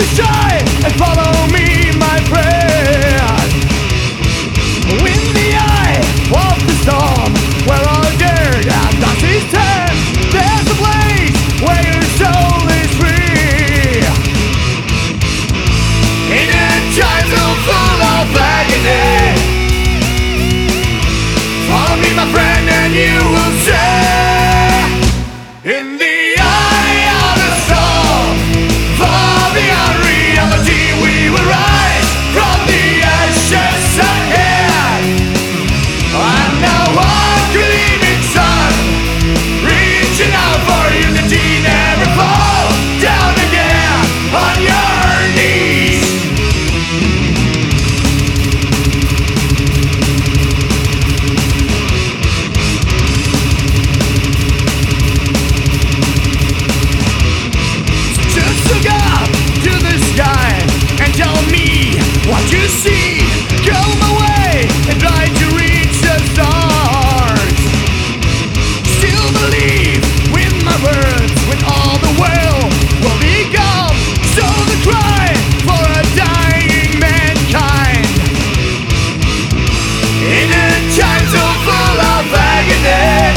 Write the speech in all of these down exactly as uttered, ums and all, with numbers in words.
be shy and follow me, my friend. In the eye of the storm, where all dirt and dust is turned, there's a place where your soul is free. In a time so full of agony, follow me, my friend, and you will share. In the eye of the storm, far beyond reality, we will rise from the ashes ahead. And now one gleaming sun, reaching out for unity, never fall down again on your knees. Just look up to the sky and tell me what you see. Come away and try to reach the stars. Still believe with my words, when all the world will become. So the cry for a dying mankind. In a time so full of agony,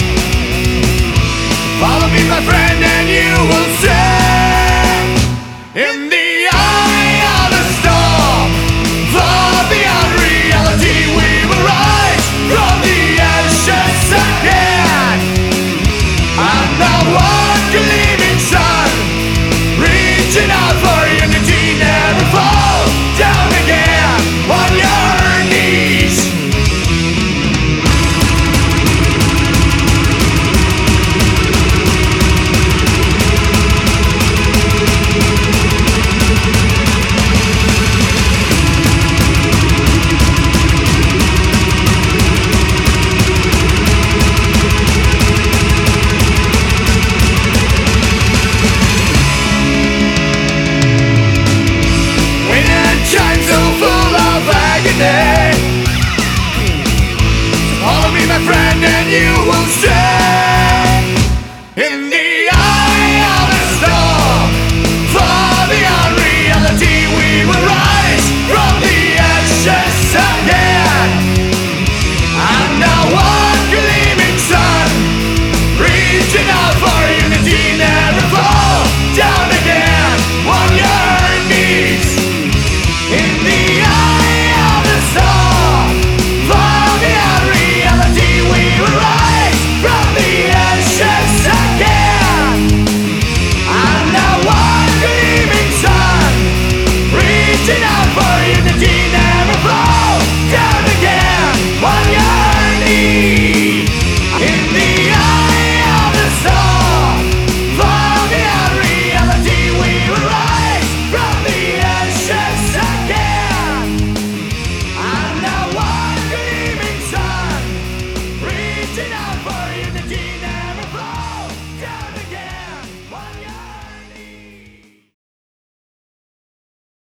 follow me, my friend, and you will say. In the eye of the storm, far beyond reality, we will rise from the ashes again. And now one gleaming sun, reaching out for unity, never fall down again on your knees. Time so full of agony, follow me, my friend, and you will stay.